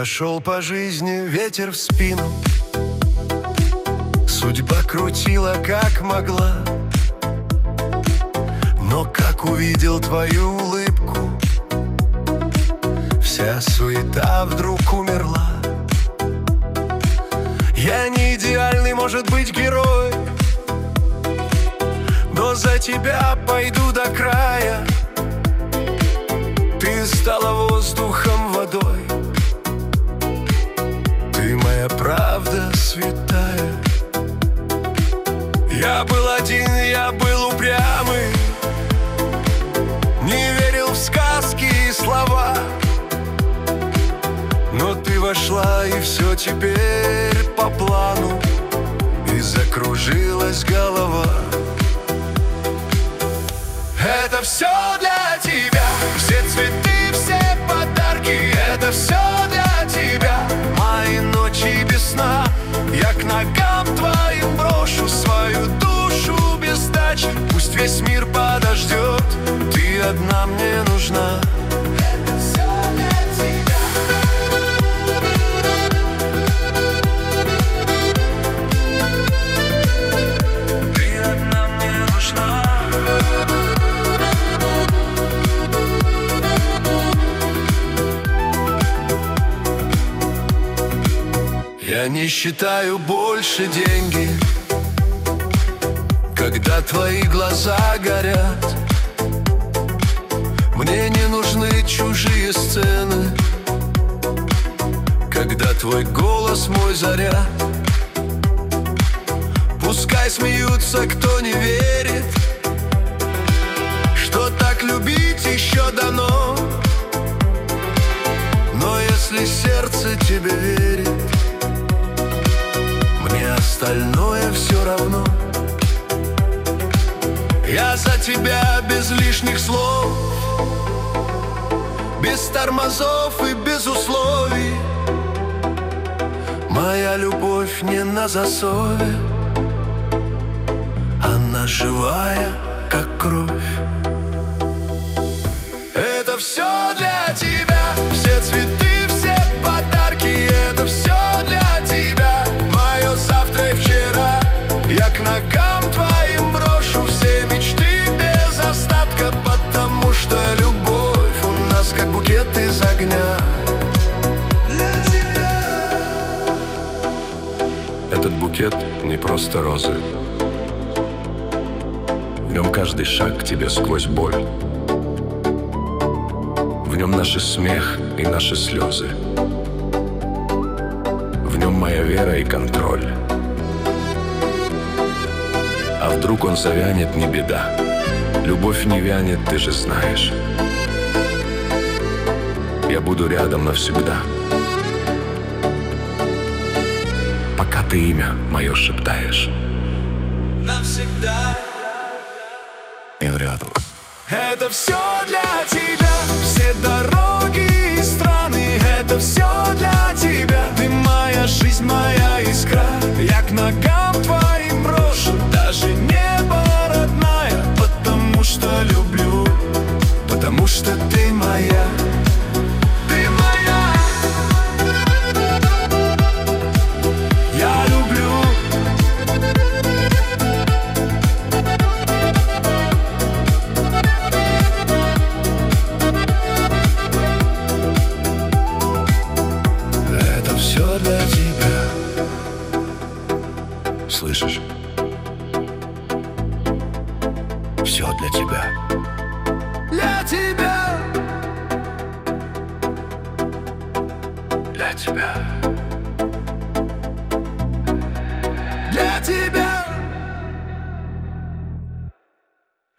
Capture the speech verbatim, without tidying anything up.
Я шел по жизни, ветер в спину, судьба крутила как могла. Но как увидел твою улыбку, вся суета вдруг умерла. Я не идеальный, может быть, герой, но за тебя пойду до края. Ты стала воздухом, водой, ты моя правда святая. Я был один, я был упрямый, не верил в сказки и слова. Но ты вошла, и все теперь по плану, и закружилась голова. Это все для тебя, все цветы, все подарки. Это все для тебя, мои ночи без сна. Я к ногам твоим брошу свою душу без сдачи. Пусть весь мир подождет, ты одна мне нужна. Это все для тебя. Ты одна мне нужна. Я не считаю больше деньги, когда твои глаза горят. Мне не нужны чужие сцены, когда твой голос мой заряд. Пускай смеются, кто не верит, что так любить еще дано. Но если сердце тебе верит, мне остальное все равно. Я за тебя без лишних слов, без тормозов и без условий. Моя любовь не на засове, она живая, как кровь. Это все для тебя, все цветы, все подарки. Это все для тебя, мое завтра и вчера. Я к ногам твоим брошу все мечты без остатка, потому что любовь у нас как букет из огня. Для тебя. Этот букет не просто розы, в нем каждый шаг к тебе сквозь боль. В нем наш смех и наши слезы, в нем моя вера и контроль. А вдруг он завянет, не беда. Любовь не вянет, ты же знаешь. Я буду рядом навсегда, пока ты имя мое шептаешь. Навсегда. Я рядом. Это все для тебя, все дороги и страны. Это все для тебя, ты моя жизнь, моя искра. Я к ногам твоим брошу даже небо родная, потому что люблю, потому что ты моя. Ты моя. Я люблю. Это все для тебя. Слышишь? Все для тебя. Для тебя. Для тебя. Для тебя.